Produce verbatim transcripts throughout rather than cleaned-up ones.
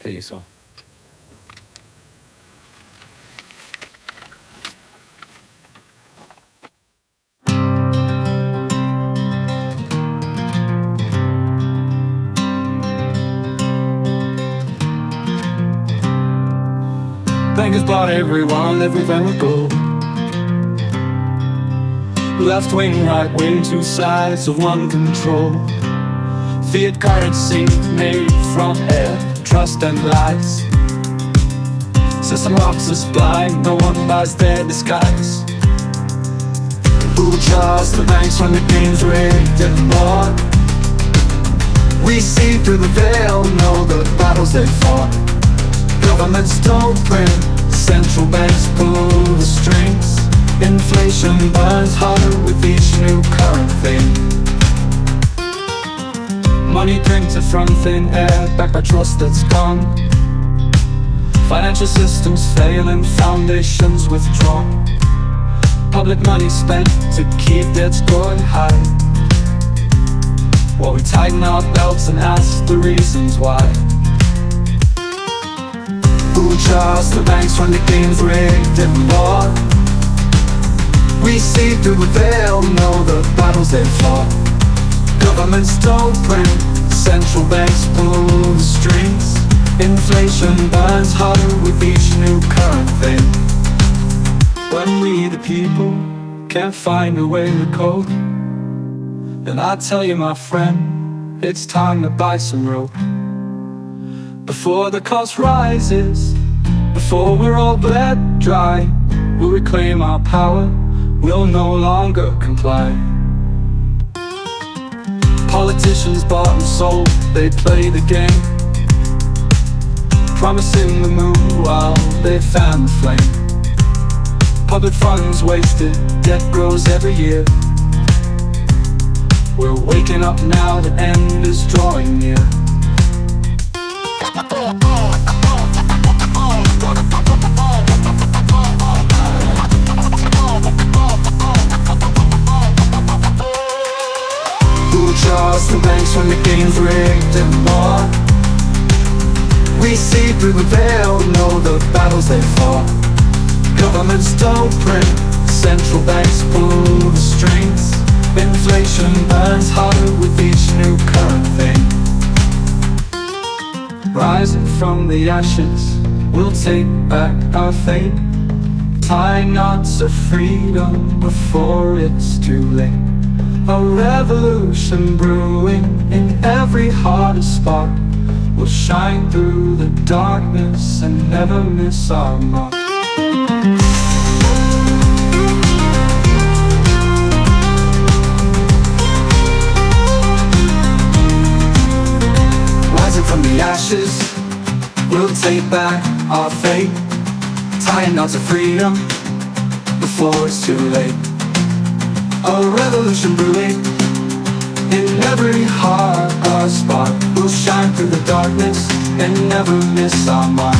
Peace. Bankers bought everyone, everywhere we go. Left wing, right wing, two sides of one control. Fiat currency made from air, trust and lies. System rocks us blind, no one buys their disguise. Who trusts the banks when the game's rigged and bought? We see through the veil, know the battles they fought. Governments don't print, central banks pull the strings. Inflation burns harder with each new current thing. Money printed from thin air, backed by trust that's gone. Financial systems failing, foundations withdrawn. Public money spent to keep debts going high. While we tighten our belts and ask the reasons why. Who trusts the banks when the game's rigged and bought? We see through the veil, know the battles they fought. Governments don't print, central banks pull the strings. Inflation burns harder with each new current thing. When we the people can't find a way to cope, then I tell you my friend, it's time to buy some rope. Before the cost rises, before we're all bled dry, we'll reclaim our power, we'll no longer comply. Politicians bought and sold, they play the game, promising the moon while they fan the flame. Public funds wasted, debt grows every year. We're waking up now, the end is drawing near. Who trusts the banks when the game's rigged and bought? We see through the veil, know the battles they fought. Governments don't print, central banks pull the strings. Inflation burns harder with each new current thing. Rising from the ashes, we'll take back our fate. Tie knots of freedom before it's too late. A revolution brewing in every heart, a spark. We'll shine through the darkness and never miss our mark. Rising from the ashes, we'll take back our fate. Tying knots of freedom before it's too late. A revolution brewing in every heart, a spark. We'll shine through the darkness and never miss our mark.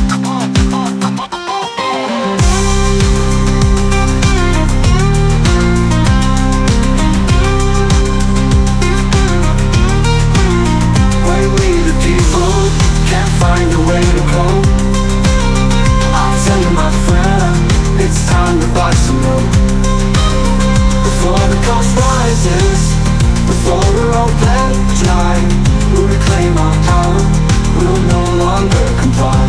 When we the people can't find a way to cope, I'll tell you my friend, it's time to buy some rope. Before the cost rises, before we're all bled dry, we'll reclaim our power, we'll no longer comply.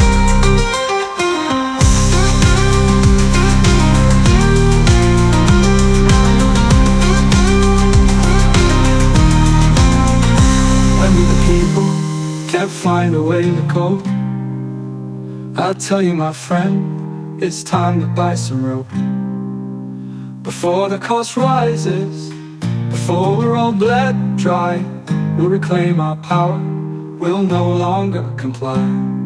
When we the people can't find a way to cope, I'll tell you my friend, it's time to buy some rope. Before the cost rises, before we're all bled dry, we'll reclaim our power, we'll no longer comply.